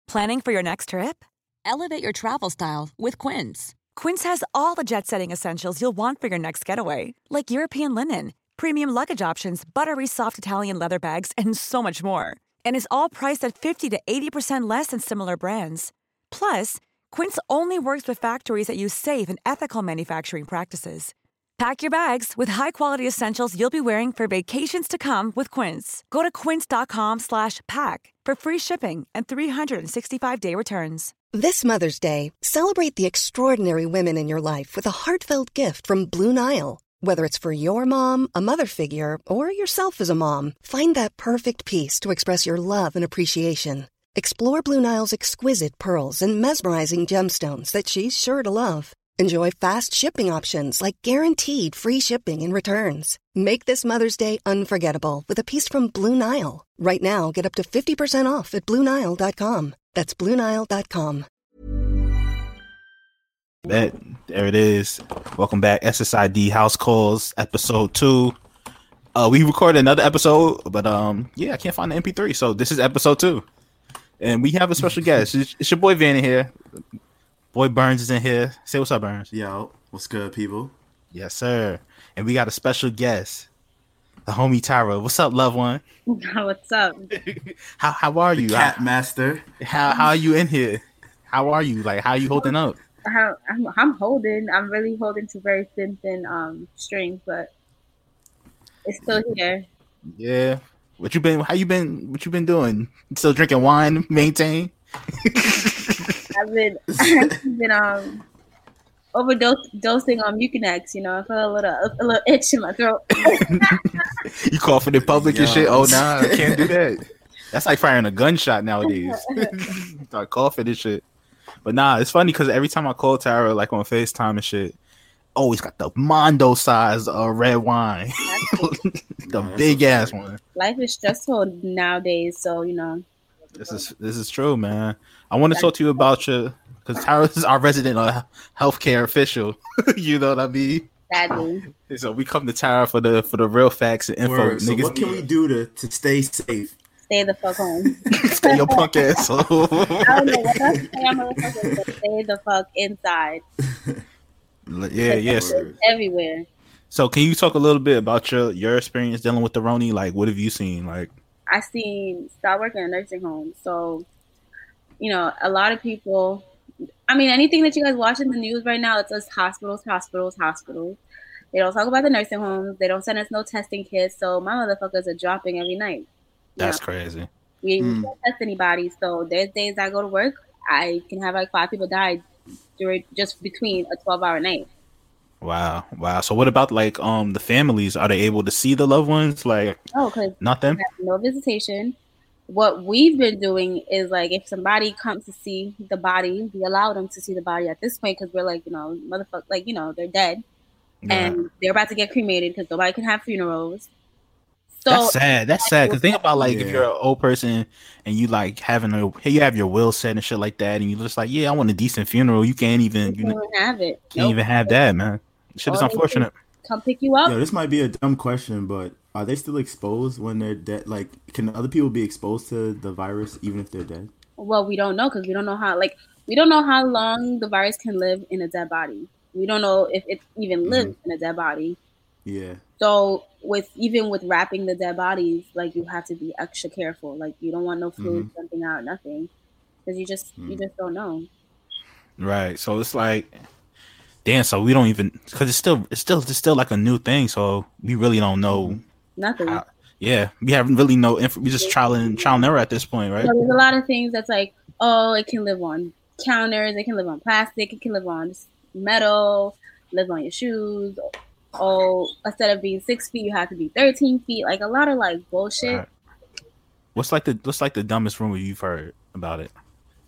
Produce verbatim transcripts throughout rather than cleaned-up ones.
Planning for your next trip? Elevate your travel style with Quince. Quince has all the jet-setting essentials you'll want for your next getaway, like European linen, premium luggage options, buttery soft Italian leather bags, and so much more. And is all priced at fifty to eighty percent less than similar brands. Plus, Quince only works with factories that use safe and ethical manufacturing practices. Pack your bags with high-quality essentials you'll be wearing for vacations to come with Quince. Go to quince.com slash pack for free shipping and three sixty-five day returns. This Mother's Day, celebrate the extraordinary women in your life with a heartfelt gift from Blue Nile. Whether it's for your mom, a mother figure, or yourself as a mom, find that perfect piece to express your love and appreciation. Explore Blue Nile's exquisite pearls and mesmerizing gemstones that she's sure to love. Enjoy fast shipping options like guaranteed free shipping and returns. Make this Mother's Day unforgettable with a piece from Blue Nile. Right now, get up to fifty percent off at Blue Nile dot com. That's Blue Nile dot com. Bet. There it is. Welcome back. S S I D House Calls, episode two. Uh, we recorded another episode, but um, yeah, I can't find the M P three, so this is episode two. And we have a special guest. It's, it's your boy Vanny here. Boy Burns is in here. Say what's up, Burns. Yo, what's good, people? Yes, sir. And we got a special guest, the homie Tyra. What's up, loved one? What's up? how how are you? The Cat how, Master. How how are you in here? How are you? Like, how are you holding up? How, I'm I'm holding. I'm really holding to very thin, thin um strings, but it's still here. Yeah. What you been? How you been? What you been doing? Still drinking wine? Maintain. I've been I've been um overdosing on Mucinex. You know, I feel a little a little itch in my throat. You coughing in public Yo. and shit? Oh nah, I can't do that. That's like firing a gunshot nowadays. Start coughing and shit. But nah, it's funny because every time I call Tara, like on FaceTime and shit, always got the Mondo size uh, red wine, the big ass one. Life is stressful nowadays, so you know. This is this is true, man. I want to talk to you about your, because Tara is our resident uh, healthcare official. You know what I mean? Sadly. So we come to Tara for the for the real facts and info. Word. So Niggas what can we do to, to stay safe? Stay the fuck home. Stay your punk ass home. I don't know what else to say, I'm motherfuckers, but stay the fuck inside. Yeah, yes. It's everywhere. So can you talk a little bit about your your experience dealing with the Roni? Like, what have you seen? Like, I seen start working in a nursing home, so you know a lot of people. I mean, anything that you guys watch in the news right now, it's just hospitals, hospitals, hospitals. They don't talk about the nursing homes. They don't send us no testing kits. So my motherfuckers are dropping every night. that's know? crazy. We Mm. don't test anybody. So there's days I go to work, I can have like five people die during just between a twelve hour night. Wow, wow. So what about like um the families? Are they able to see the loved ones? Like, Oh, because not them? no visitation. What we've been doing is like if somebody comes to see the body, we allow them to see the body at this point because we're like, you know, motherfucker, like, you know, they're dead and they're about to get cremated because nobody can have funerals. So That's sad. That's sad. Cause think about like if Yeah. you're an old person and you like having a hey, you have your will set and shit like that, and you're just like, yeah, I want a decent funeral. You can't even you you know, can't have it. can't even have that, man. Shit is All they do unfortunate. Come pick you up. Yo, this might be a dumb question, but are they still exposed when they're dead? Like, can other people be exposed to the virus even if they're dead? Well, we don't know because we don't know how like we don't know how long the virus can live in a dead body. We don't know if it even lives in a dead body. Yeah. So with even with wrapping the dead bodies, like you have to be extra careful. Like you don't want no fluid jumping out, nothing, because you just you just don't know. Right. So it's like, damn. So we don't even because it's still it's still it's still like a new thing. So we really don't know. Nothing. How, yeah, we haven't really know. Inf- we just trial and trial and error at this point, right? So there's a lot of things that's like, oh, it can live on counters, it can live on plastic, it can live on metal, live on your shoes. Oh, instead of being six feet, you have to be thirteen feet. Like a lot of like bullshit. Right. What's like the what's like the dumbest rumor you've heard about it?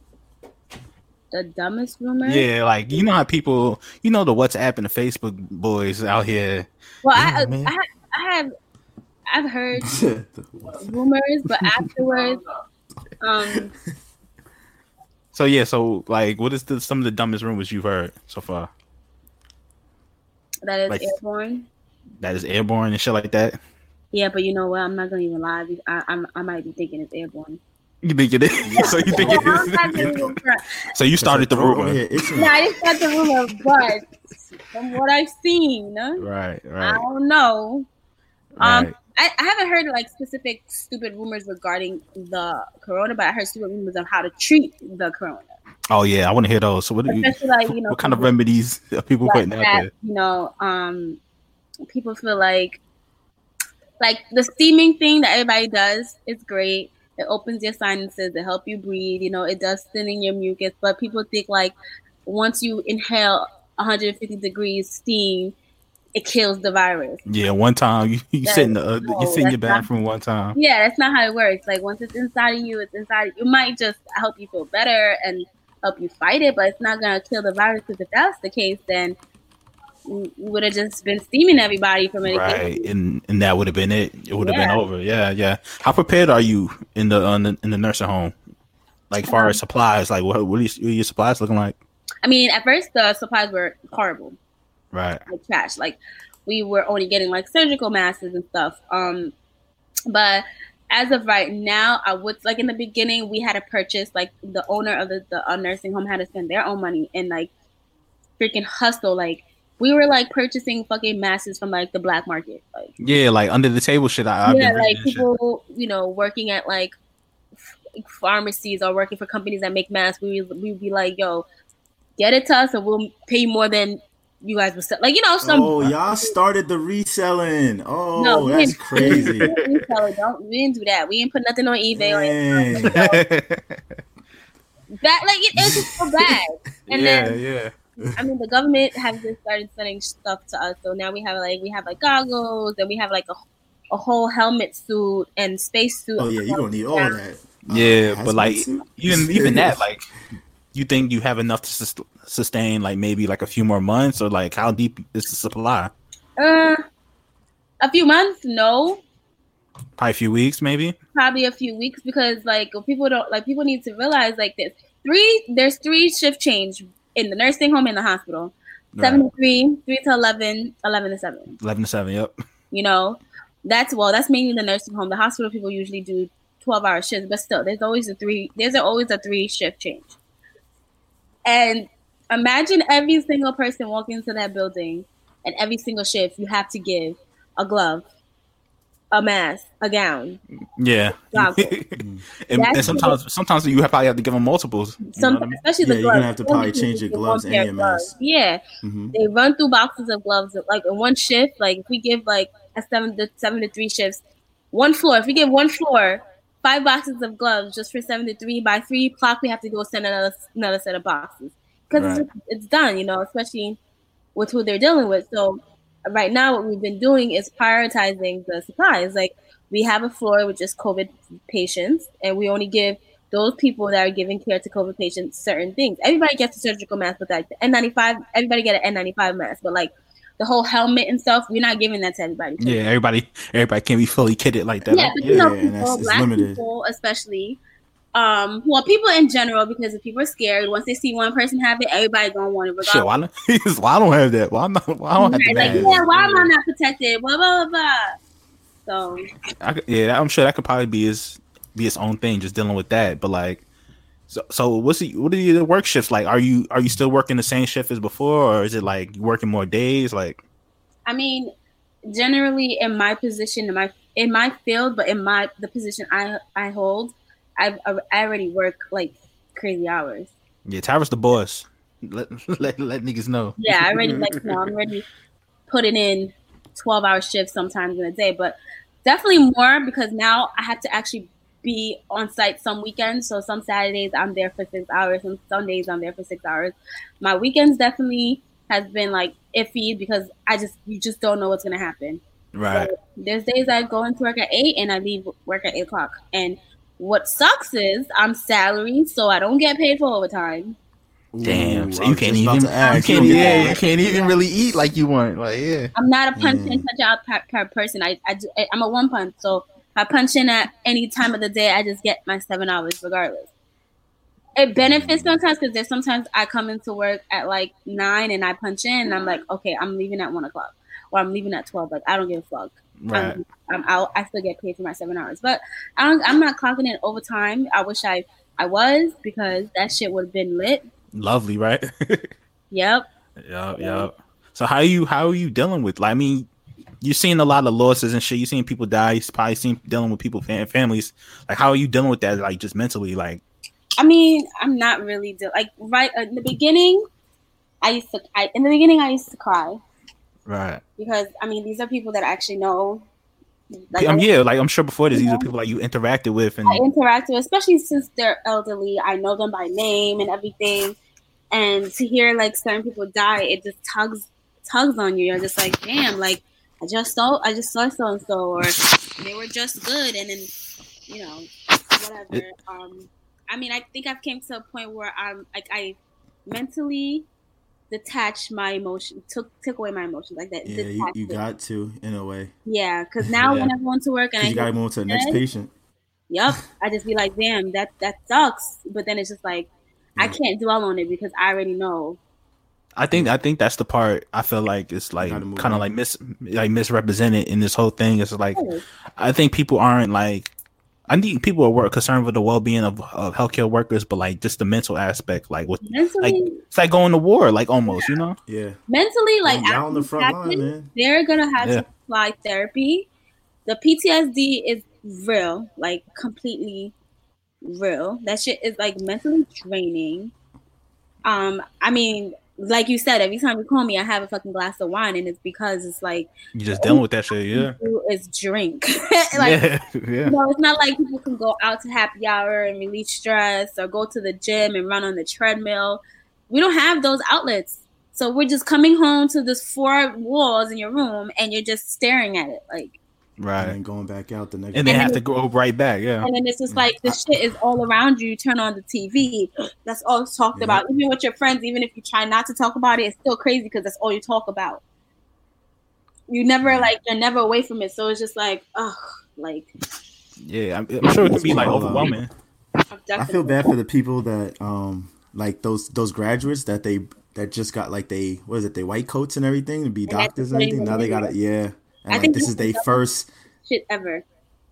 The dumbest rumor. Yeah, like you know how people, you know the WhatsApp and the Facebook boys out here. Well, Yeah, I, man. I, I have, I've heard rumors, but afterwards, um, So yeah, so like, what is the some of the dumbest rumors you've heard so far? that is Like- airborne. That is airborne and shit like that. Yeah, but you know what? I'm not gonna even lie. I, I'm, I might be thinking it's airborne. You think it is? So you think it is? So you started the rumor. No, I didn't start the rumor, but from what I've seen, right, right. I don't know. Right. Um, I, I haven't heard like specific stupid rumors regarding the corona, but I heard stupid rumors of how to treat the corona. Oh yeah, I want to hear those. So what, you, like, you know, what kind of remedies are people like putting out that, there? You know, um, people feel like like the steaming thing that everybody does is great. It opens your sinuses, it helps you breathe. You know, it does thin in your mucus. But people think like once you inhale one hundred fifty degrees steam, it kills the virus. Yeah, one time you, you sit in the uh, no, you sit in your bathroom not, one time. Yeah, that's not how it works. Like once it's inside of you, it's inside of you. It might just help you feel better and help you fight it, but it's not gonna kill the virus. Because if that's the case, then we would have just been steaming everybody from it. Right, and and that would have been it. It would have yeah. been over. Yeah, yeah. How prepared are you in the, on the in the nursing home? Like far um, as supplies, like what what are, you, what are your supplies looking like? I mean, at first the supplies were horrible. Right. Like trash. Like we were only getting like surgical masks and stuff. Um, but as of right now, I would like in the beginning we had to purchase like the owner of the, the uh, nursing home had to spend their own money and like freaking hustle. Like we were like purchasing fucking masks from like the black market. Like yeah, like under the table shit. I, yeah, like people shit. You know working at like f- pharmacies or working for companies that make masks. We we would be like, yo, get it to us, or we'll pay you more than you guys were sell- like, you know, some. Oh, y'all started the reselling. Oh, no, that's crazy. We didn't, Don't, we didn't do that. We didn't put nothing on eBay or anything. That like it, it was just so bad. And yeah, then, yeah. I mean, the government has just started sending stuff to us. So now we have like we have like goggles, and we have like a a whole helmet suit and space suit. Oh yeah, you don't need all of that. Yeah, uh, but like even even that, like, you think you have enough to sus- sustain like maybe like a few more months, or like how deep is the supply? Uh, a few months, no. Probably a few weeks, maybe. Probably a few weeks, because like people don't like people need to realize like this. Three there's three shift change in the nursing home and the hospital. Right. Seven to three, three to eleven, eleven to seven. Eleven to seven, yep. You know, that's well, that's mainly the nursing home. The hospital people usually do twelve hour shifts, but still, there's always a three. There's always a three shift change. And imagine every single person walking into that building, and every single shift you have to give a glove, a mask, a gown. Yeah. and, and sometimes, sometimes you have probably have to give them multiples. Some, I mean? Especially the yeah, gloves. You're gonna have to probably change your gloves and your mask. Yeah, mm-hmm. They run through boxes of gloves. Like in one shift, like if we give like a seven to seven to three shifts, one floor. If we give one floor five boxes of gloves just for seven to three, by three o'clock we have to go send another another set of boxes because right. it's, it's done. You know, especially with who they're dealing with. So right now, what we've been doing is prioritizing the supplies. Like we have a floor with just COVID patients, and we only give those people that are giving care to COVID patients certain things. Everybody gets a surgical mask, but like the N ninety-five, everybody get an N ninety-five mask. But like the whole helmet and stuff, we're not giving that to everybody. Yeah, everybody, everybody can't be fully kitted like that. Yeah, but you yeah, know, people, that's, black limited. People especially. Um, well, people in general, because if people are scared, once they see one person have it, everybody gonna want it. Regardless. Shit, why, not, why I don't have that? Why not? Why I don't have right, like, yeah, why am I not protected? Blah blah blah. blah. So, I, yeah, I'm sure that could probably be his be its own thing, just dealing with that. But like, so so what's the, what are your work shifts like? Are you are you still working the same shift as before, or is it like you working more days? Like, I mean, generally in my position, in my in my field, but in my the position I I hold. I've, I already work like crazy hours. Yeah, Tyra's the boss. Let, let let niggas know. Yeah, I already like you know, I'm already putting in twelve hour shifts sometimes in a day, but definitely more because now I have to actually be on site some weekends. So some Saturdays I'm there for six hours, and Sundays I'm there for six hours. My weekends definitely has been like iffy because I just you just don't know what's gonna happen. Right. So there's days I go into work at eight and I leave work at eight o'clock, and what sucks is I'm salaried, so I don't get paid for overtime. Damn, so you can't even you can't, yeah, you can't even really eat like you want. Like, yeah, I'm not a punch in, punch out per person. I, I I'm a one punch, so if I punch in at any time of the day, I just get my seven hours regardless. It benefits sometimes because there's sometimes I come into work at like nine and I punch in, and I'm like, okay, I'm leaving at one o'clock. or I'm leaving at twelve. Like I don't give a fuck. Right. I'm, I'm out. I still get paid for my seven hours, but I don't. I'm not clocking in overtime. I wish I I was because that shit would have been lit. Lovely, right? Yep. Yep. Yep. So how you how are you dealing with? Like, I mean, you're seeing a lot of losses and shit. You're seeing people die. You're probably seeing dealing with people fam- families. Like, how are you dealing with that? Like, just mentally, like. I mean, I'm not really de- like right in the beginning. I used to. I in the beginning I used to cry. Right. Because I mean, these are people that I actually know. Like, um, yeah, like I'm sure before this, these are people like you interacted with, and I interacted with, especially since they're elderly. I know them by name and everything, and to hear like certain people die, it just tugs tugs on you. You're just like, damn, like I just saw, I just saw so and so, or they were just good, and then you know, whatever. Um, I mean, I think I've came to a point where I'm like I mentally detach my emotion, took took away my emotions like that. Yeah, you, you got to in a way. Yeah, because now yeah. when I'm going to work and I you got to move to the next patient. Yep, I just be like, damn, that that sucks. But then it's just like yeah. I can't dwell on it because I already know. I think I think that's the part I feel like it's like kind of like mis like misrepresented in this whole thing. It's like oh. I think people aren't like. I think people are work concerned with the well being of, of healthcare workers, but like just the mental aspect, like with mentally, like it's like going to war, like almost, yeah. you know. Yeah. Mentally, like well, on the front happen, line, man. They're gonna have yeah. to apply therapy. The P T S D is real, like completely real. That shit is like mentally draining. Um, I mean, like you said, every time you call me, I have a fucking glass of wine, and it's because it's like you just dealing with that shit, yeah. Is drink, like yeah, yeah. You know, it's not like people can go out to happy hour and release stress, or go to the gym and run on the treadmill. We don't have those outlets, so we're just coming home to this four walls in your room, and you're just staring at it, like. Right, and going back out the next. And they have to go right back, yeah. And then it's just like this shit is all around you. You turn on the T V, that's all it's talked yeah. about. Even with your friends, even if you try not to talk about it, it's still crazy because that's all you talk about. You never like you're never away from it, so it's just like, ugh, like. Yeah, I'm, I'm sure it can be like overwhelming. I feel bad for the people that, um, like those those graduates that they that just got like they what is it, they white coats and everything to be and doctors and everything. Now they got it, yeah. And I like, think this is their first shit ever.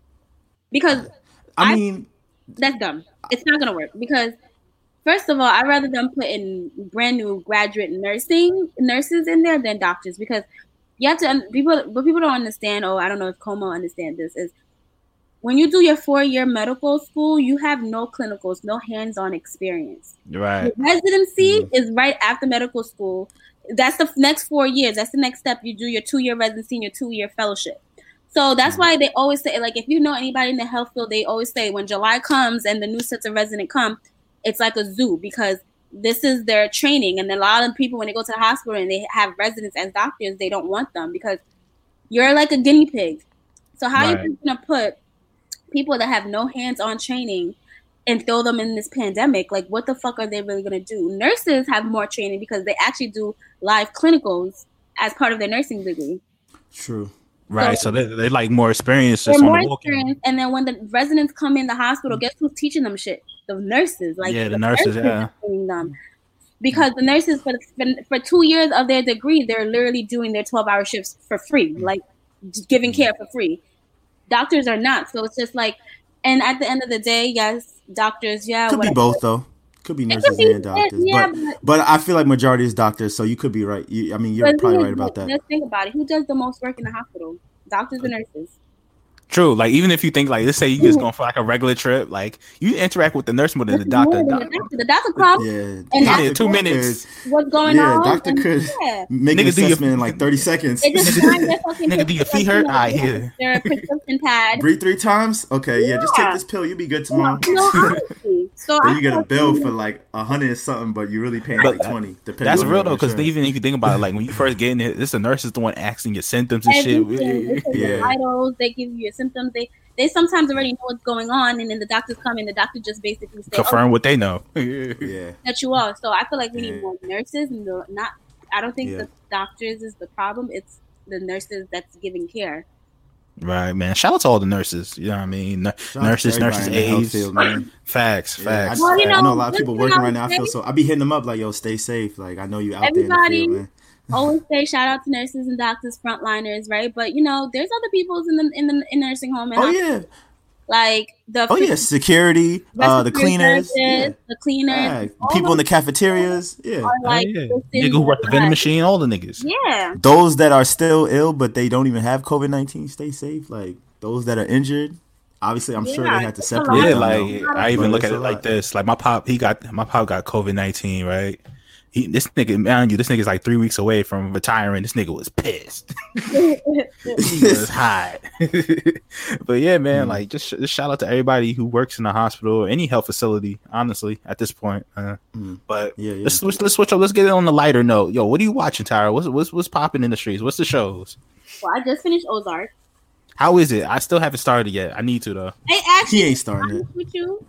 Because I mean I, that's dumb. It's not gonna work because first of all, I'd rather them put in brand new graduate nursing nurses in there than doctors because you have to people what people don't understand, oh I don't know if Como understand this, is when you do your four year medical school, you have no clinicals, no hands-on experience. Right. Your residency mm-hmm. is right after medical school. That's the next four years. That's the next step. You do your two-year residency and your two-year fellowship. So that's mm-hmm. why they always say, like, if you know anybody in the health field, they always say when July comes and the new sets of residents come, it's like a zoo because this is their training. And a lot of people, when they go to the hospital and they have residents as doctors, they don't want them because you're like a guinea pig. So how right. are you going to put people that have no hands-on training and throw them in this pandemic? Like, what the fuck are they really going to do? Nurses have more training because they actually do live clinicals as part of their nursing degree. True. Right. So, so they they like more experience. They're more experience. And then when the residents come in the hospital, guess who's teaching them shit? The nurses. Like yeah, the, the nurses, nurses yeah. Them. Because the nurses, for, the, for two years of their degree, they're literally doing their twelve-hour shifts for free, like giving care for free. Doctors are not. So it's just like, and at the end of the day, yes, doctors, yeah. Could whatever. be both, though. Could be nurses could be, and doctors. Yeah, but, but but I feel like majority is doctors, so you could be right. You, I mean, you're probably right about that. Let's think about it. Who does the most work in the hospital? Doctors and nurses. True. Like, even if you think, like, let's say you just going for like a regular trip, like you interact with the nurse more than the doctor. The doctor, the doctor comes. Yeah, and doctor two minutes. What's going yeah, on? Yeah, doctor and, could yeah. make an assessment your, in like thirty seconds. Nigga, do your feet hurt? All right, here. Their prescription pad. Breathe three times. Okay, yeah. yeah, just take this pill. You'll be good tomorrow. No, honestly. So then you get a bill for like a hundred or something, but you're really paying like twenty. That's real though, because even if you think about it, like when you first get in it, this the nurse is the one asking your symptoms and Everything. shit. Yeah, your vitals. They give you your symptoms. They they sometimes already know what's going on, and then the doctors come and the doctor just basically say, confirm oh, what they know. yeah, that you are. So I feel like we yeah. need more nurses, and the, not. I don't think yeah. the doctors is the problem. It's the nurses that's giving care. Right, man. Shout out to all the nurses. You know what I mean? N- nurses, nurses, aides. Field, facts, yeah, facts. I, well, you know, I know a lot of people working right now. I feel so. I be hitting them up like, yo, stay safe. Like, I know you out there in the field, man. always say shout out to nurses and doctors, frontliners, right? But you know, there's other people's in the in the in nursing home. And oh yeah. Like the oh yeah, security, uh, the cleaners, yeah. the cleaners, yeah. people in the cafeterias, yeah, are like oh, yeah. nigga who work the vending machine, all the niggas, yeah. Those that are still ill but they don't even have COVID nineteen, stay safe. Like those that are injured, obviously, I'm yeah, sure they had to separate. Yeah, like I even look at it like this. Like my pop, he got my pop got COVID nineteen, right? He, this nigga, man, you, this nigga's like three weeks away from retiring. This nigga was pissed. He was hot. But yeah, man, mm. like just, just shout out to everybody who works in the hospital or any health facility. Honestly, at this point, uh, mm. but yeah, yeah. Let's, let's let's switch up. Let's get it on the lighter note. Yo, what are you watching, Tyra? What's what's what's popping in the streets? What's the shows? Well, I just finished Ozark. How is it? I still haven't started yet. I need to though. I actually he ain't starting it. With you.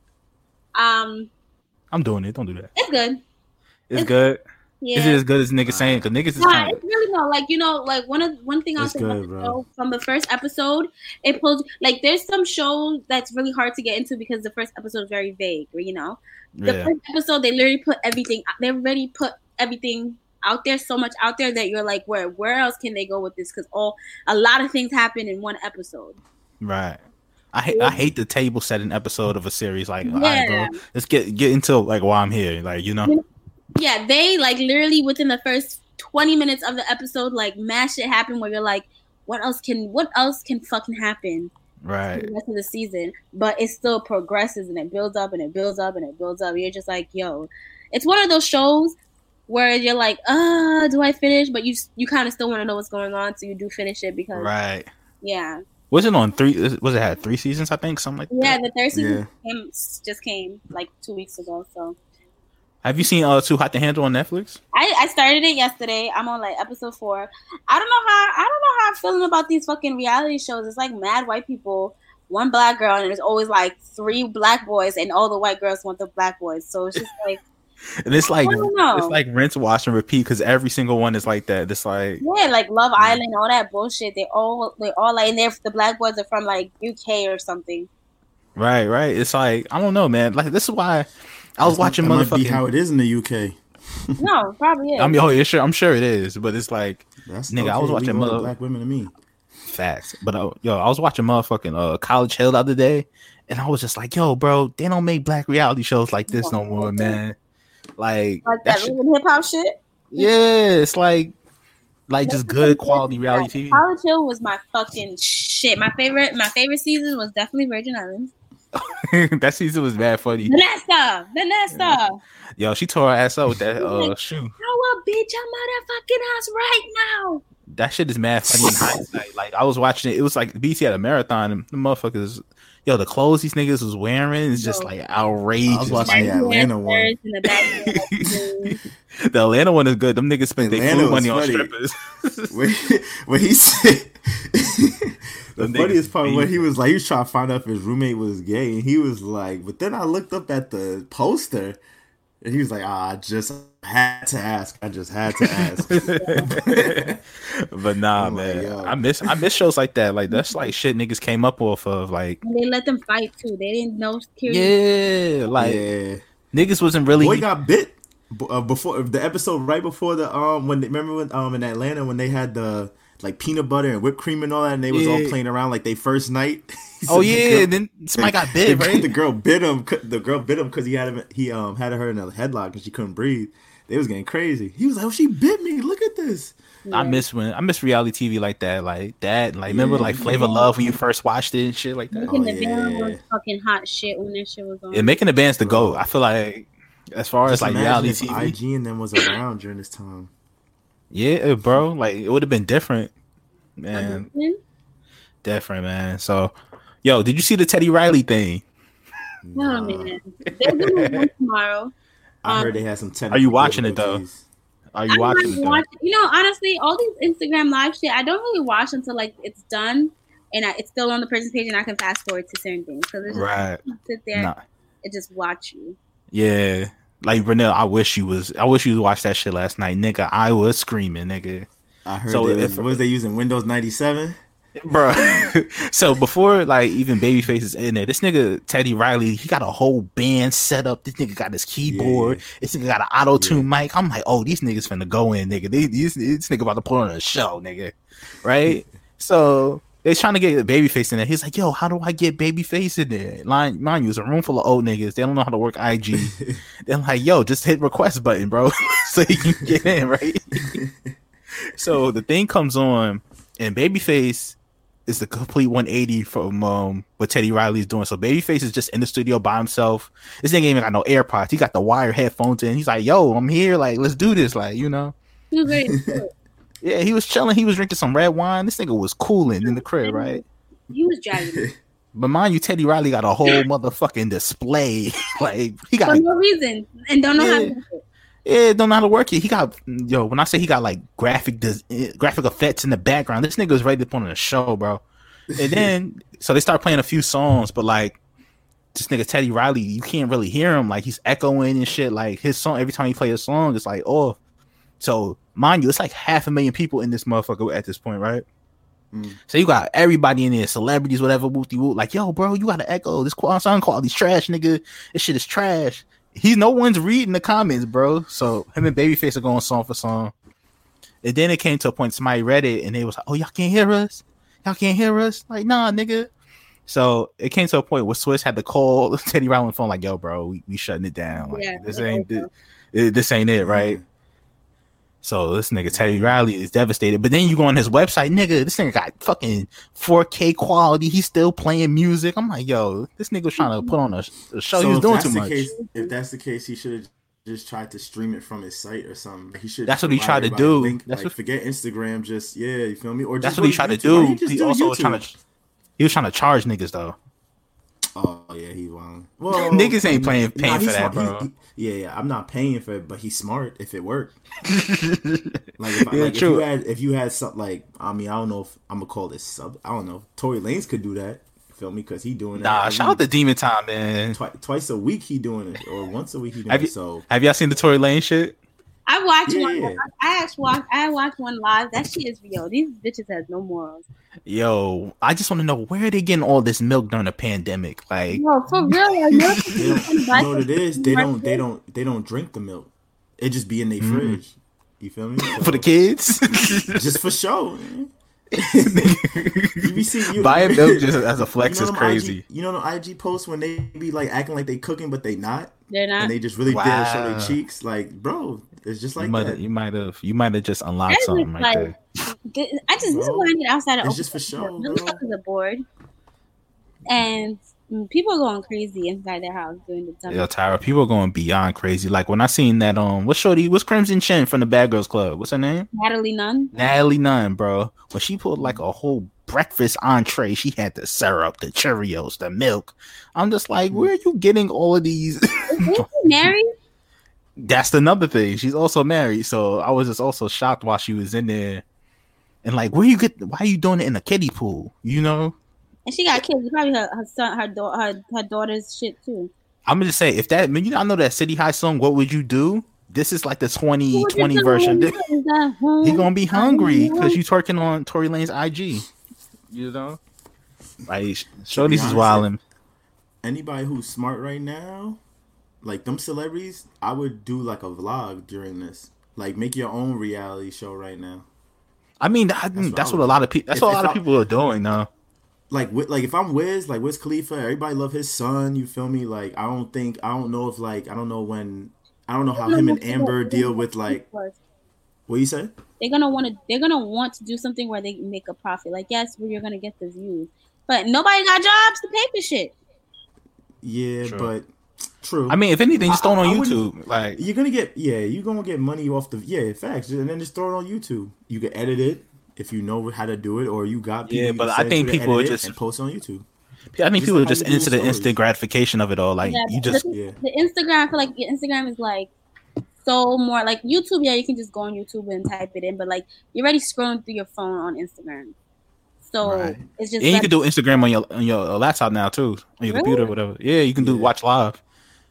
Um, I'm doing it. Don't do that. It's good. It's, it's good. Yeah. Is it as good as niggas saying? Because niggas is nah, kind it's really no. Like you know, like one of one thing I'll say about the show, from the first episode, it pulls like there's some shows that's really hard to get into because the first episode is very vague. You know, the yeah. first episode they literally put everything. They already put everything out there, so much out there that you're like, where where else can they go with this? Because all a lot of things happen in one episode. Right. I hate I hate the table setting episode of a series. Like, yeah. all right, bro, let's get get into like why I'm here. Like, you know. Yeah, they like literally within the first twenty minutes of the episode, like mash shit happen where you're like, what else can what else can fucking happen? Right. The rest of the season, but it still progresses and it builds up and it builds up and it builds up. You're just like, yo, it's one of those shows where you're like, uh, do I finish? But you you kind of still want to know what's going on, so you do finish it because right. Yeah. Was it on three? Was it had three seasons? I think something like yeah, that. Yeah, the third season yeah. came, just came like two weeks ago. So. Have you seen uh Too Hot to Handle on Netflix? I, I started it yesterday. I'm on like episode four. I don't know how I don't know how I'm feeling about these fucking reality shows. It's like mad white people, one black girl, and there's always like three black boys, and all the white girls want the black boys. So it's just like, and it's like it's like rinse, wash, and repeat because every single one is like that. It's like yeah, like Love Island, all that bullshit. They all they all like, and they're the black boys are from like U K or something. Right, right. It's like I don't know, man. Like this is why. I was watching that motherfucking. Might be how it is in the U K. No, probably is. I mean, oh, yeah, sure. I'm sure it is, but it's like, That's nigga, okay. I was watching mother- black women to me. Facts, but uh, yo, I was watching motherfucking uh, College Hill the other day, and I was just like, yo, bro, they don't make black reality shows like this no more, man. Like, like that, that shit- hip hop shit. Yeah, it's like, like just good quality reality T V. College Hill was my fucking shit. My favorite, my favorite season was definitely Virgin Islands. That season was mad funny. Vanessa, Vanessa. Yo, she tore her ass up with that uh, shoe. How a bitch a motherfucking house right now. That shit is mad funny in hindsight. Like I was watching it, it was like B T at a marathon, and the motherfuckers, yo, the clothes these niggas was wearing is just like outrageous. I was watching the Atlanta one. The Atlanta one is good. Them niggas spent their food money on strippers. when, when he said. The funniest part when he was like, he was trying to find out if his roommate was gay, and he was like, but then I looked up at the poster, and he was like, ah, I just had to ask. I just had to ask. But nah, oh man, I miss I miss shows like that. Like that's like shit niggas came up off of. Like they let them fight too. They didn't know security. Yeah, like yeah. Niggas wasn't really. Boy got bit uh, before the episode, right before the um when they, remember when um in Atlanta when they had the. Like peanut butter and whipped cream and all that, and they was yeah. all playing around like they first night. Oh yeah, the girl, then somebody got bit, the, right? The girl bit him. The girl bit him because he had him. He um had her in a headlock and she couldn't breathe. They was getting crazy. He was like, "Oh, she bit me. Look at this." Yeah. I miss when I miss reality T V like that, like that. Like remember yeah. like Flavor Love when you first watched it and shit like that. Making oh, the yeah. band was fucking hot shit when that shit was on. Yeah, Making the Band's the GOAT. I feel like as far Just as like reality if T V, I G and them was around during this time. Yeah, bro. Like it would have been different. Man, different, man. So, yo, did you see the Teddy Riley thing? No, man. They're doing one tomorrow. I um, heard they had some Teddy. Are you watching it though? Are you I'm watching it? Watch, you know, honestly, all these Instagram live shit, I don't really watch until like it's done and I, it's still on the person's page, and I can fast forward to certain things because it's just right. sit there nah. and just watch you. Yeah, like Renell, I wish you was. I wish you watched that shit last night, nigga. I was screaming, nigga. I heard so they if, was, was they using Windows ninety-seven? bro. So before like even Babyface is in there, this nigga Teddy Riley, he got a whole band set up. This nigga got his keyboard. Yeah. This nigga got an auto tune yeah. mic. I'm like, oh, these niggas finna go in, nigga. They, these this nigga about to put on a show, nigga. Right? So they trying to get Babyface in there. He's like, yo, how do I get Babyface in there? Line, mind you, it's a room full of old niggas. They don't know how to work I G. They're like, yo, just hit request button, bro, so you can get in, right? So the thing comes on, and Babyface is the complete one eighty from um, what Teddy Riley's doing. So Babyface is just in the studio by himself. This nigga ain't even got no AirPods. He got the wire headphones in. He's like, yo, I'm here. Like, let's do this. Like, you know. He was very cool. Yeah, he was chilling. He was drinking some red wine. This nigga was cooling in the crib, right? He was driving. But mind you, Teddy Riley got a whole motherfucking display. Like, he got for no reason. And don't know yeah. how to do it. Yeah, don't know how to work it. He got, yo, when I say he got like graphic des- graphic effects in the background, this nigga was ready to put on a show, bro. And then, so they start playing a few songs, but like, this nigga Teddy Riley, you can't really hear him. Like, he's echoing and shit. Like, his song, every time he plays a song, it's like, oh. So, mind you, it's like half a million people in this motherfucker at this point, right? Mm. So you got everybody in there, celebrities, whatever, whoop whoop. Like, yo, bro, you got to echo. This song quality's trash, nigga. This shit is trash. He's no one's reading the comments, bro. So him and Babyface are going song for song. And then it came to a point somebody read it and they was like, oh, y'all can't hear us? Y'all can't hear us? Like, nah, nigga. So it came to a point where Swiss had to call Teddy Riley on the phone, like, yo, bro, we, we shutting it down. Like, yeah, this ain't this, this ain't it, right? So this nigga Teddy Riley is devastated. But then you go on his website, nigga, this nigga got fucking four K quality. He's still playing music. I'm like, yo, this nigga was trying to put on a, a show. So he was doing too much. Case, if that's the case, he should have just tried to stream it from his site or something. He should. That's what he tried to do. Link, that's like, what, forget Instagram. Just yeah, you feel me? Or just that's what he tried YouTube. to do. He, he do also YouTube? was trying to. He was trying to charge niggas though. Oh yeah, he won. Well, niggas ain't playing paying nah, for that, smart. bro. He, he, yeah, yeah, I'm not paying for it, but he's smart. If it worked, like, if, yeah, like if true. you had if you had something like, I mean, I don't know if I'm gonna call this sub. I don't know. Tory Lanez could do that. Feel me? Because he doing that. Nah, shout out to Demon Time, man. Twi- twice a week he doing it, or once a week he doing have it. You, so have y'all seen the Tory Lanez shit? I watched yeah, one. Yeah. I actually watched. I watched one live. That shit is real. These bitches has no morals. Yo, I just want to know where are they getting all this milk during the pandemic? Like, no, for real. Like, they don't, you know what it is? They don't. They don't. They don't drink the milk. It just be in their mm. fridge. You feel me? So, for the kids, just for show. Man. you be see, you, buying milk just as a flex you know is crazy. I G, you know the I G posts when they be like acting like they cooking but they not. They're not. And they just really wow. did show their cheeks. Like, bro, it's just like you might that. Have, you might have. You might have just unlocked That's something right like, there. I just this is why I need outside of. It's just for show. Those fuckers are bored, and people are going crazy inside their house during the summer. Yo, Tyra, people are going beyond crazy. Like when I seen that, um, what's shorty? What's Crimson Chin from the Bad Girls Club? What's her name? Natalie Nunn. Natalie Nunn, bro. When she pulled like a whole breakfast entree, she had the syrup, the Cheerios, the milk. I'm just like, where are you getting all of these? Is she married? That's another thing. She's also married, so I was just also shocked while she was in there. And like, where you get? Why are you doing it in a kiddie pool? You know? And she got kids. Probably her her son, her, da- her her daughter's shit too. I'm gonna just say, if that, I mean, you know, I know that City High song. What would you do? This is like the twenty twenty version. He gonna be hungry because you twerking on Tory Lanez I G. You know, like Shorty's is wildin'. Anybody who's smart right now, like them celebrities, I would do like a vlog during this. Like make your own reality show right now. I mean, I, that's, that's what, what a lot of people. That's if, what a lot of people are doing now. Like, like if I'm Wiz, like Wiz Khalifa, everybody love his son. You feel me? Like, I don't think, I don't know if like, I don't know when, I don't know how him and Amber deal with like. What you say? They're gonna want to. They're gonna want to do something where they make a profit. Like, yes, where you're gonna get the views, but nobody got jobs to pay for shit. Yeah, true. But true. I mean, if anything, just throw it on I, I YouTube. Like, you're gonna get, yeah, you're gonna get money off the, yeah, facts, and then just throw it on YouTube. You can edit it if you know how to do it, or you got people. Yeah, but I think people are just and post on YouTube. I think just people are just into the instant gratification of it all. Like, yeah, you just the, yeah. the Instagram. I feel like Instagram is like. So more like YouTube, yeah, you can just go on YouTube and type it in, but like you're already scrolling through your phone on Instagram, so right. It's just. And you can do Instagram on your on your laptop now too, on your really? computer, or whatever. Yeah, you can do yeah. watch live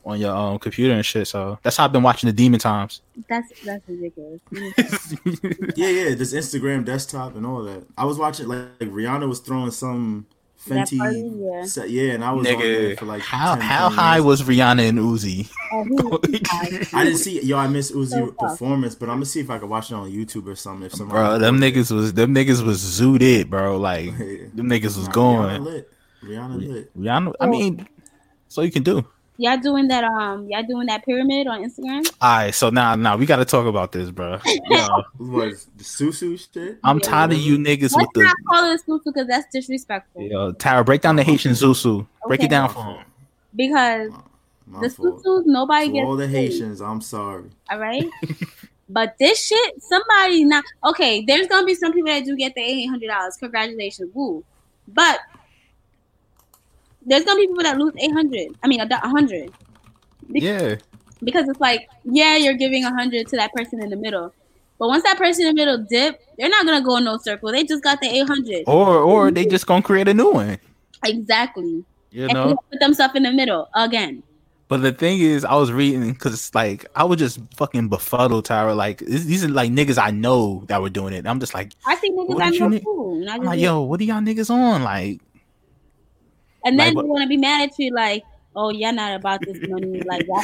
on your um, computer and shit. So that's how I've been watching the Demon Times. That's that's ridiculous. yeah, yeah, this Instagram desktop and all that. I was watching like, like Rihanna was throwing some Fenty, party, yeah. Set, yeah, and I was Nigga, on there for like how ten, how high years. Was Rihanna and Uzi? Oh, I didn't see yo. I missed Uzi so performance, but I'm gonna see if I can watch it on YouTube or something. If somebody bro, them niggas was them niggas was zooted it, bro. Like them niggas was Rihanna, going. Rihanna lit. Rihanna lit. Rihanna. I mean, so you can do. Y'all doing that? Um, y'all doing that pyramid on Instagram? All right, so now, now we got to talk about this, bro. Yo, what the susu shit? I'm yeah. tired of you niggas Let's with the. Let's not call it susu because that's disrespectful. Yo, Tara, break down the Haitian susu. Break okay. it down for him. Because my, my the fault. susus, nobody for gets all the paid. Haitians. I'm sorry. All right, but this shit, somebody not okay. There's gonna be some people that do get the eight hundred dollars. Congratulations, woo! But there's gonna be people that lose eight hundred. I mean, a hundred. Yeah. Because it's like, yeah, you're giving a hundred to that person in the middle, but once that person in the middle dip, they're not gonna go in no circle. They just got the eight hundred. Or, or they just gonna create a new one. Exactly. You and know, put themselves in the middle again. But the thing is, I was reading because like I was just fucking befuddled, Tyra. Like these are like niggas I know that were doing it. I'm just like, I think niggas I know ni- too. I'm like, yo, what are y'all niggas on? Like. And then like, they want to be mad at you, like, "Oh, you're not about this money." Like, y'all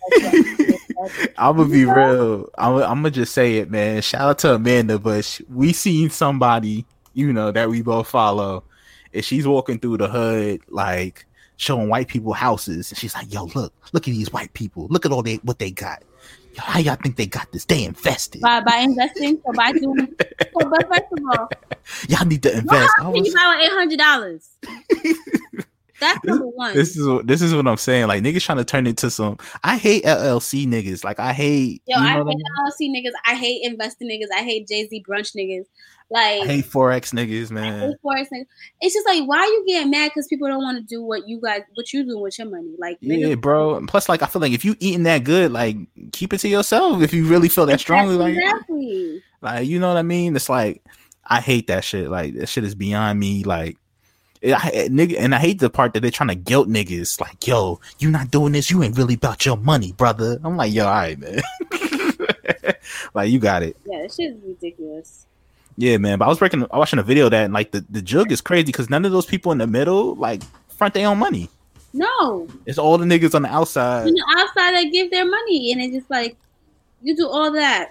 don't I'm gonna be real. I'm, I'm gonna just say it, man. Shout out to Amanda Bush. We seen somebody, you know, that we both follow, and she's walking through the hood, like showing white people houses, and she's like, "Yo, look, look at these white people. Look at all they what they got. Yo, how y'all think they got this? They invested by by investing, so by doing. So, but first of all, y'all need to invest. How can you buy eight hundred dollars? That's number one. This is this is what I'm saying. Like niggas trying to turn it to some. I hate L L C niggas. Like I hate. Yo, I hate L L C niggas. I hate investing niggas. I hate Jay Z brunch niggas. Like I hate forex niggas, man. I hate forex niggas. It's just like, why are you getting mad because people don't want to do what you guys, what you do with your money? Like, yeah, niggas, bro. Plus, like, I feel like if you eating that good, like, keep it to yourself. If you really feel that strongly, like, exactly. Like, you know what I mean? It's like I hate that shit. Like that shit is beyond me. Like. I, nigga, and I hate the part that they're trying to guilt niggas. Like, yo, you not doing this. You ain't really about your money, brother. I'm like, yo, all right, man. Like, you got it. Yeah, this shit is ridiculous. Yeah, man. But I was breaking, I was watching a video of that, and like the, the jug is crazy because none of those people in the middle like front their own money. No, it's all the niggas on the outside. On the outside that give their money, and it's just like you do all that.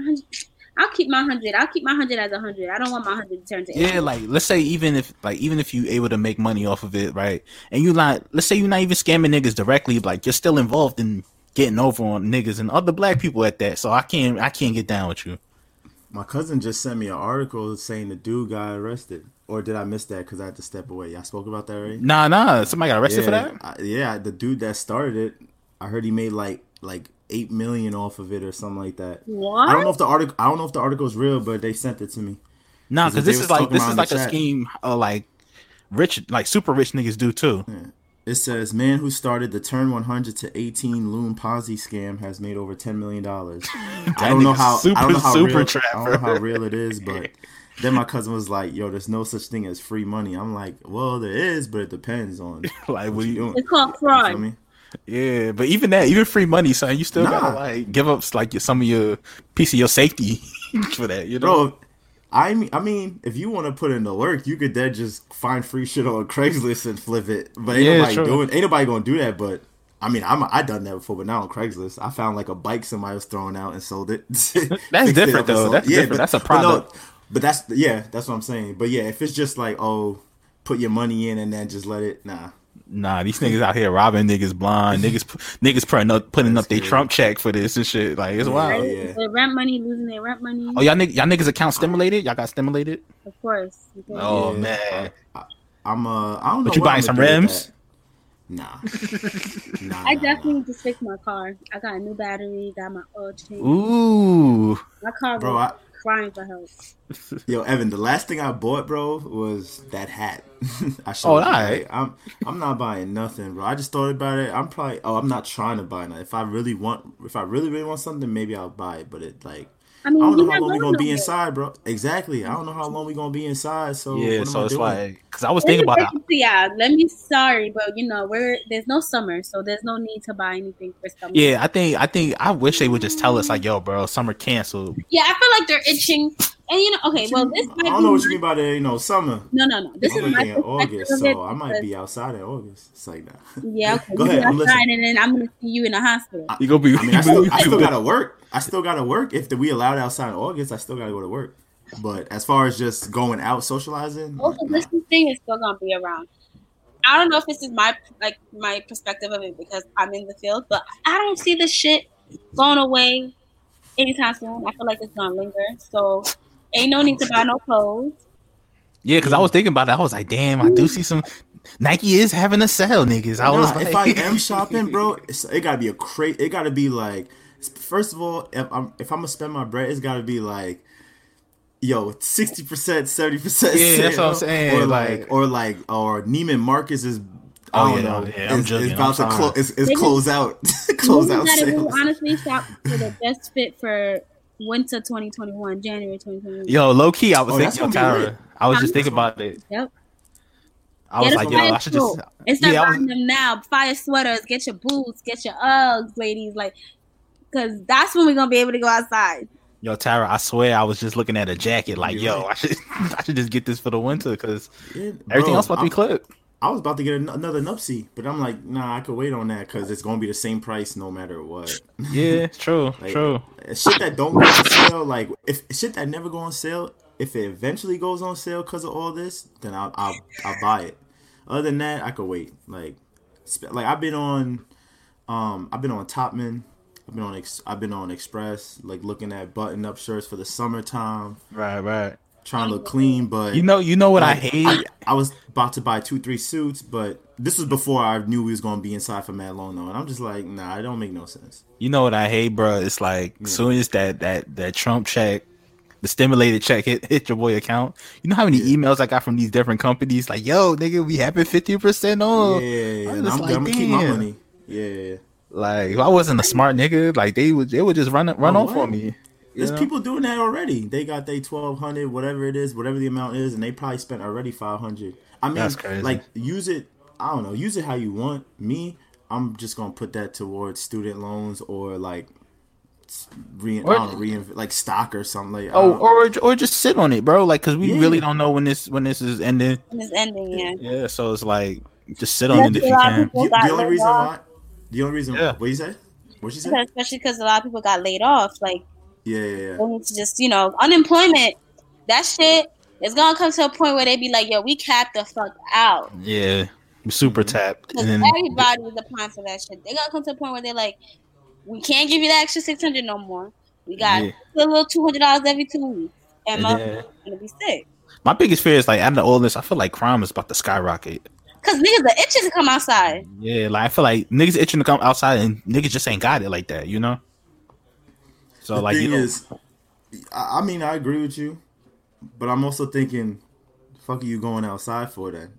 I'll keep my hundred. I'll keep my hundred as a hundred. I don't want my hundred to turn to eight. Yeah, like let's say even if like even if you able to make money off of it, right? And you not, let's say you're not even scamming niggas directly, like you're still involved in getting over on niggas and other black people at that. So I can't I can't get down with you. My cousin just sent me an article saying the dude got arrested. Or did I miss that because I had to step away? Y'all spoke about that, right? Nah, nah. Somebody got arrested yeah, for that? I, yeah, the dude that started it, I heard he made like like eight million off of it or something like that. What? I don't know if the article I don't know if the article is real, but they sent it to me. Nah, because this is like this is like a chat. scheme uh, like rich like super rich niggas do too. Yeah. It says man who started the Turn one hundred to eighteen Loon Ponzi scam has made over ten million dollars. I don't know how super, I don't know how real, I don't know how real it is, but then my cousin was like, "Yo, there's no such thing as free money." I'm like, "Well, there is, but it depends on like what you doing." It's called fraud. You know yeah, but even that, even free money, son, you still nah. gotta like give up like some of your piece of your safety for that, you know. Bro, I mean, I mean, if you want to put in the work, you could then just find free shit on Craigslist and flip it. But ain't yeah, nobody true. doing, ain't nobody gonna do that. But I mean, I'm I done that before, but not on Craigslist. I found like a bike somebody was throwing out and sold it. That's different though. That's yeah, different. But, that's a product. But, no, but that's yeah, that's what I'm saying. But yeah, if it's just like oh, put your money in and then just let it, nah. Nah, these niggas out here robbing niggas blind. Niggas niggas putting up putting That's up their Trump check for this and shit. Like it's wild. Yeah, yeah. Their rent money, losing their rent money. Oh, y'all niggas, y'all niggas account stimulated? Y'all got stimulated? Of course. Oh yeah, man. I, I'm uh I don't know. But you buying some rims? Nah. nah. I nah, definitely nah. need to fix my car. I got a new battery, got my oil change. Ooh. My car bro, was I, crying for help. Yo, Evan, the last thing I bought, bro, was that hat. I oh, all right. I'm I'm not buying nothing, bro. I just thought about it. I'm probably oh, I'm not trying to buy it. If I really want, if I really really want something, maybe I'll buy it. But it like I mean, I don't know you're how not long we going gonna be nowhere. inside, bro. Exactly. I don't know how long we gonna be inside. So Yeah, what am so I it's doing? like, because I was Let me thinking about break it. it to y'all. Let me sorry, but you know, we're there's no summer, so there's no need to buy anything for summer. Yeah, I think I think I wish they would just tell us like, yo, bro, summer canceled. Yeah, I feel like they're itching. And you know, okay, What you well, mean- this I might don't be know what you my- mean by the you know summer. No, no, no. This I'm is my looking at perspective August, of it so I might because- be outside in August. It's like that. Yeah, okay. Go you ahead, be I'm outside listening. and then I'm gonna see you in a hospital. You gonna be? I mean, I still, I still gotta work. I still gotta work. If the, we allowed outside in August, I still gotta go to work. But as far as just going out socializing, Also, nah. this thing is still gonna be around. I don't know if this is my like my perspective of it because I'm in the field, but I don't see this shit going away anytime soon. I feel like it's gonna linger. So ain't no need to buy no clothes. Yeah, because I was thinking about it. I was like, damn, I do see some. Nike is having a sale, niggas. I Nah, was like, if I am shopping, bro, it's, it gotta be a crate. It gotta be like, first of all, if I'm if I'm gonna spend my bread, it's gotta be like, yo, sixty percent, seventy percent. Yeah, that's what I'm saying, Or like- like, or like, or Neiman Marcus is. I Oh, don't yeah, know. yeah, I'm it's, joking, it's about I'm to sorry. close. It's, it's Niggas- close out. close Niggas out gotta do, sales. honestly shop for the best fit for winter twenty twenty-one, January twenty twenty-one. yo, low key, I was Oh, that's thinking, yo, gonna be Tyra, lit. I was just That's thinking about it. Yep. I was Get a like, yo, fire I should just. coat and start Yeah, I buying was, them now. Fire sweaters, get your boots, get your Uggs, ladies, like, because that's when we're gonna be able to go outside. yo, Tyra, I swear, I was just looking at a jacket, like, You're yo, right. I should, I should just get this for the winter because Yeah, everything bro, else about to be I'm- clipped. I was about to get an- another Nupsy, but I'm like, nah, I could wait on that because it's gonna be the same price no matter what. Yeah, true, Like, true. Shit that don't go on sale, like if shit that never go on sale, if it eventually goes on sale because of all this, then I'll, I'll I'll buy it. Other than that, I could wait. Like, sp- like I've been on, um, I've been on Topman, I've been on Ex- I've been on Express, like looking at button up shirts for the summertime, Right, right. trying to look clean. But You know, you know what I like, hate. I was about to buy two, three suits, but this was before I knew we was gonna be inside for mad long though, and I'm just like, nah, it don't make no sense. You know what I hate, bro? It's like as soon as that that that Trump check, the stimulated check hit hit your boy account. You know how many emails I got from these different companies? Like, yo, nigga, we having fifty percent off. yeah, yeah, I'm and just I'm, like, I'm gonna keep my damn. money. Yeah, yeah, yeah. Like, if I wasn't a smart nigga, like they would they would just run run Oh, off what? on me. There's know? people doing that already. They got their twelve hundred, whatever it is, whatever the amount is, and they probably spent already five hundred. I mean, That's crazy. like use it. I don't know. Use it how you want. Me, I'm just gonna put that towards student loans or like re, Or- I don't know, reinv- like stock or something like. I Oh, don't- or or just sit on it, bro. Like, cause we Yeah. really don't know when this when this is ending. And it's ending, yeah. Yeah, so it's like just sit on That's it if a you lot of can. people the, got the only laid reason off. why. The only reason. Yeah. What you say? What you say? Because, especially because a lot of people got laid off. Like, Yeah, yeah, yeah. they need to just, you know, unemployment, that shit is going to come to a point where they be like, yo, we capped the fuck out. Yeah, super tapped. Because And then, everybody is applying for that shit. They got to come to a point where they're like, we can't give you that extra six hundred no more. We got Yeah. a little two hundred dollars every two weeks. And And motherfuckers then- going to be sick. my biggest fear is like out of all this, I feel like crime is about to skyrocket. Because niggas are itching to come outside. Yeah, like I feel like niggas itching to come outside and niggas just ain't got it like that, you know. So The like, thing you know, is, I I mean, I agree with you, but I'm also thinking, fuck are you going outside for then?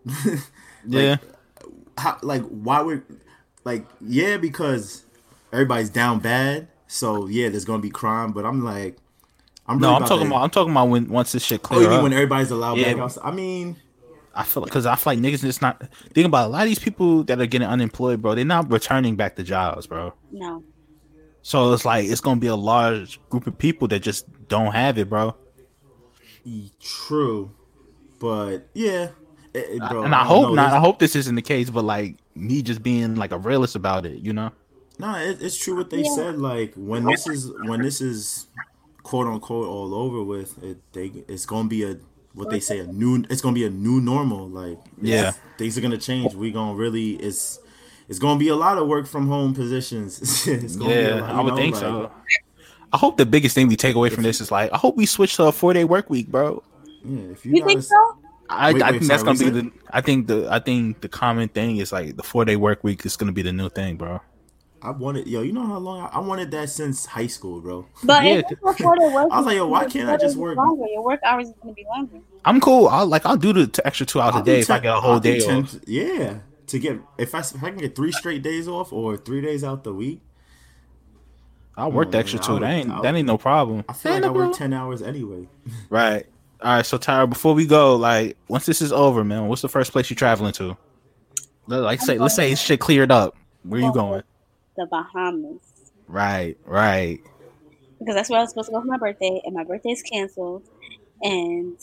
yeah, How, like, why would, like, yeah, because everybody's down bad, so yeah, there's gonna be crime. But I'm like, I'm no, really I'm about talking to- about I'm talking about when once this shit Oh, clear you mean up. when everybody's allowed Yeah. back outside? I mean, I feel because I feel like niggas just not thinking about a lot of these people that are getting unemployed, bro. They're not returning back to jobs, bro. No. So it's like it's gonna be a large group of people that just don't have it, bro. true, but yeah, it, it- bro, and I don't hope know. not. This- I hope this isn't the case, but like me just being like a realist about it, you know. No, it, it's true what they Yeah. said. Like when this is when this is quote unquote all over with, it they it's gonna be a what they say a new. It's gonna be a new normal. Like Yeah. it's- things are gonna change. We gonna really it's it's gonna be a lot of work from home positions. It's gonna be a Yeah, lot, you I would know, think like, so. I hope the biggest thing we take away from this is like I hope we switch to a four day work week, bro. Yeah, if you, You gotta, think so? I, Wait, I wait, think that's sorry, gonna what be you the. I think the. I think the common thing is like the four day work week is gonna be the new thing, bro. I wanted yo. You know how long I, I wanted that since high school, bro. But Yeah. if it's before they work, I was like, yo, why can't I just work? Longer. Your work hours is going to be longer. I'm cool. I'll like I'll do the t- extra two hours I'll a day do if I ten- get a whole I'll do day ten off. Yeah, to get if I if I can get three straight days off or three days out the week. I work the extra two. That ain't that ain't no problem. I feel like I work ten hours anyway. Right. All right. So Tyra, before we go, like once this is over, man, what's the first place you traveling to? Like say, let's say shit cleared up. Where you going? The Bahamas. Right. Right. Because that's where I was supposed to go for my birthday, and my birthday is canceled, and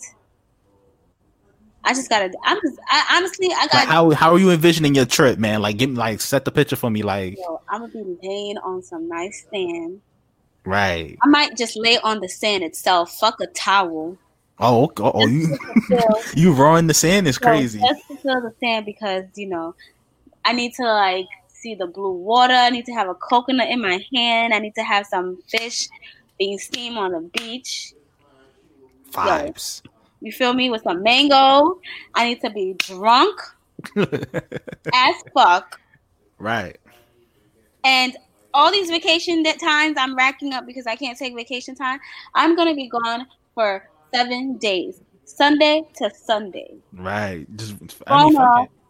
I just gotta. I'm just. I, honestly, I got. Like how how are you envisioning your trip, man? Like, give me like set the picture for me. Like, yo, I'm gonna be laying on some nice sand. Right. I might just lay on the sand itself. Fuck a towel. Oh, okay. oh, you you raw in the sand is crazy. So just to feel the sand because you know, I need to like see the blue water. I need to have a coconut in my hand. I need to have some fish being steamed on the beach. Vibes. Yo, you feel me? With some mango. I need to be drunk as fuck. Right. And all these vacation times I'm racking up because I can't take vacation time. I'm going to be gone for seven days. Sunday to Sunday. Right. Just I mean, fuck it.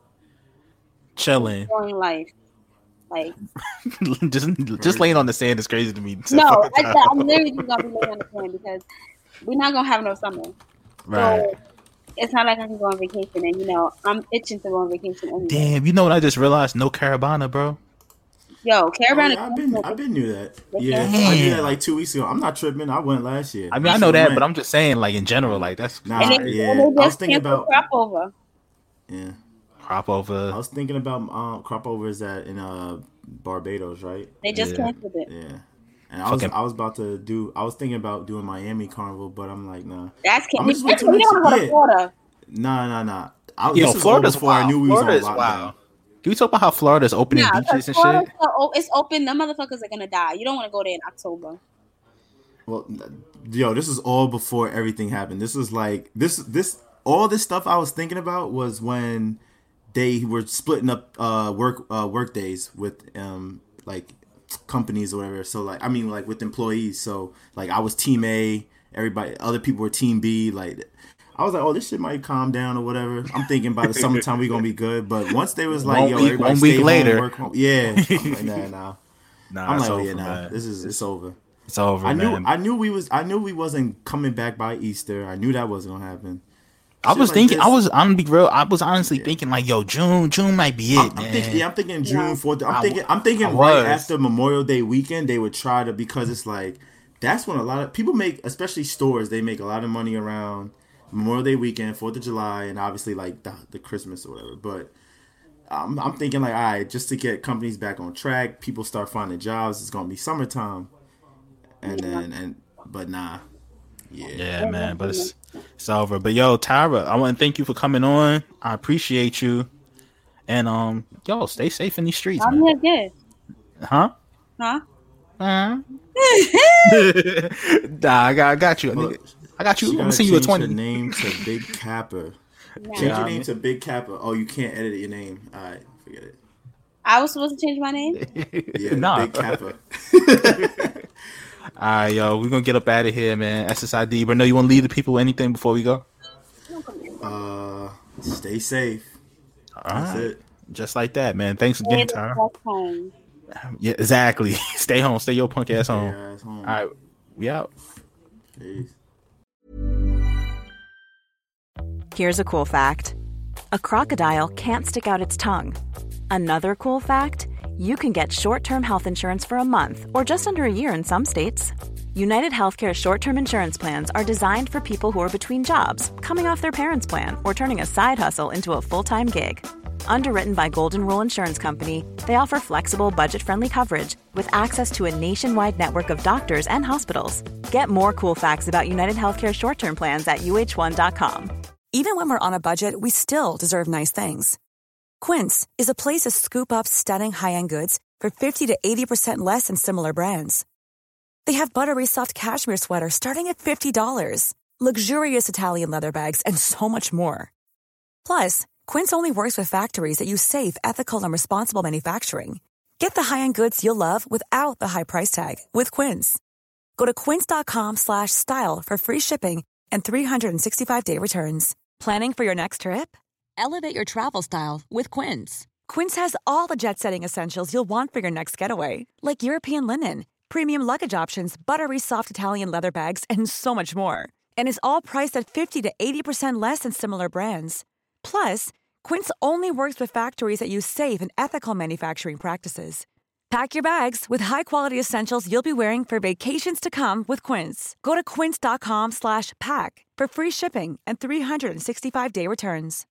Chilling. Enjoying life. Like just just laying on the sand is crazy to me. No, I, I'm literally just gonna be laying on the sand because we're not gonna have no summer. Right. So it's not like I can go on vacation, and you know I'm itching to go on vacation. Anyway. Damn, you know what I just realized? No Caravana, bro. Yo, Caravana. Oh, yeah, I've been I've been knew that. Yeah, Damn. I knew that like two weeks ago. I'm not tripping. I went last year. I mean, I know that, went. But I'm just saying, like in general, like that's nah. And they, yeah, and they I was thinking about crop over. Yeah. Crop over. I was thinking about um, crop over is that in uh Barbados, right? They just yeah. canceled it. Yeah, and I was I was about to do. I was thinking about doing Miami Carnival, but I'm like, nah. That's can- we don't want to go to Florida. Nah, nah, nah. I, Yo, this Florida's before wild. I knew we Florida's was on lockdown. Wild. Can we talk about how Florida's opening nah, beaches and Florida's shit? So, it's open. The motherfuckers are gonna die. You don't want to go there in October. Well, yo, this is all before everything happened. This was like this this all this stuff I was thinking about was when they were splitting up uh work uh work days with um like companies or whatever. So like I mean like with employees. So like I was team A, everybody other people were team B. Like I was like, oh, this shit might calm down or whatever. I'm thinking by the summertime we gonna be good. But once they was like, one yo, week, everybody one stay week home, later, work home. Yeah, I'm like, nah, nah. Nah, I'm like, oh over, yeah, nah. man. This is it's over. It's over. I knew man. I knew we was I knew we wasn't coming back by Easter. I knew that wasn't gonna happen. I was like thinking. this. I was. I'm gonna be real. I was honestly yeah. thinking like, yo, June. June might be it, I'm, man. I'm thinking, yeah, I'm thinking June Yeah. fourth. I'm I thinking. I'm thinking I right was. after Memorial Day weekend they would try to because it's like that's when a lot of people make, especially stores, they make a lot of money around Memorial Day weekend, Fourth of July, and obviously like the, the Christmas or whatever. But I'm, I'm thinking like, all right, just to get companies back on track, people start finding jobs. It's gonna be summertime, and Yeah. then and but nah, yeah, Yeah, man. But it's it's over. But yo, Tyra, I want to thank you for coming on. I appreciate you. And um, yo, stay safe in these streets, I'm man. here good. Huh? Huh? Huh? Nah, I got, I got you. Look, Nigga. I got you. She I'm gonna gotta send you a change twenty. her name to Big Kappa. Nah. Change Yeah, your I name mean- to Big Kappa. Oh, you can't edit your name. All right, forget it. I was supposed to change my name. Yeah, Nah. Big Kappa. All right, yo, we're gonna get up out of here, man. S S I D. But no, you want to leave the people with anything before we go? Uh, stay safe. All That's right. it. Just like that, man. Thanks Stay again, the Tyra. fuck home. Yeah, exactly. Stay home. Stay your punk ass home. Yeah, it's home. All right, we out. Peace. Here's a cool fact: a crocodile can't stick out its tongue. Another cool fact: you can get short-term health insurance for a month or just under a year in some states. United Healthcare short-term insurance plans are designed for people who are between jobs, coming off their parents' plan, or turning a side hustle into a full-time gig. Underwritten by Golden Rule Insurance Company, they offer flexible, budget-friendly coverage with access to a nationwide network of doctors and hospitals. Get more cool facts about United Healthcare short-term plans at U H one dot com. Even when we're on a budget, we still deserve nice things. Quince is a place to scoop up stunning high-end goods for fifty to eighty percent less than similar brands. They have buttery soft cashmere sweaters starting at fifty dollars, luxurious Italian leather bags, and so much more. Plus, Quince only works with factories that use safe, ethical, and responsible manufacturing. Get the high-end goods you'll love without the high price tag with Quince. Go to quince.com slash style for free shipping and three sixty-five day returns. Planning for your next trip? Elevate your travel style with Quince. Quince has all the jet-setting essentials you'll want for your next getaway, like European linen, premium luggage options, buttery soft Italian leather bags, and so much more. And is all priced at fifty to eighty percent less than similar brands. Plus, Quince only works with factories that use safe and ethical manufacturing practices. Pack your bags with high-quality essentials you'll be wearing for vacations to come with Quince. Go to quince.com slash pack for free shipping and three sixty-five day returns.